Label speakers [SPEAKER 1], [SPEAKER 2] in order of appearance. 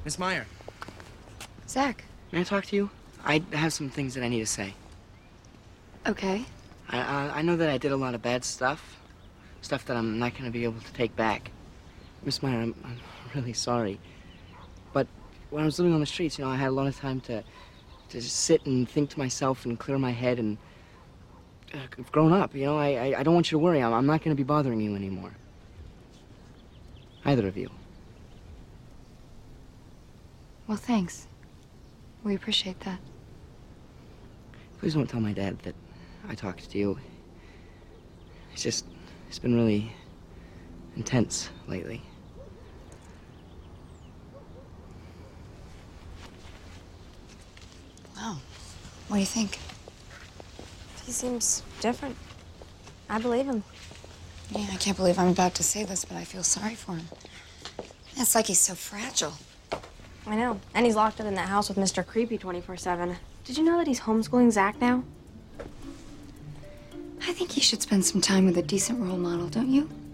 [SPEAKER 1] Miss Meyer.
[SPEAKER 2] Zach.
[SPEAKER 1] May I talk to you? I have some things that I need to say.
[SPEAKER 2] Okay.
[SPEAKER 1] I know that I did a lot of bad stuff. Stuff that I'm not going to be able to take back. Miss Meyer, I'm really sorry. But when I was living on the streets, I had a lot of time to just sit and think to myself and clear my head, and I've grown up, I don't want you to worry. I'm not going to be bothering you anymore. Either of you.
[SPEAKER 2] Well, thanks. We appreciate that.
[SPEAKER 1] Please don't tell my dad that I talked to you. It's been really intense lately.
[SPEAKER 2] Wow. What do you think?
[SPEAKER 3] He seems different. I believe him.
[SPEAKER 2] Yeah, I can't believe I'm about to say this, but I feel sorry for him. It's like he's so fragile.
[SPEAKER 3] I know. And he's locked up in that house with Mr. Creepy 24/7. Did you know that he's homeschooling Zach now?
[SPEAKER 2] I think he should spend some time with a decent role model, don't you?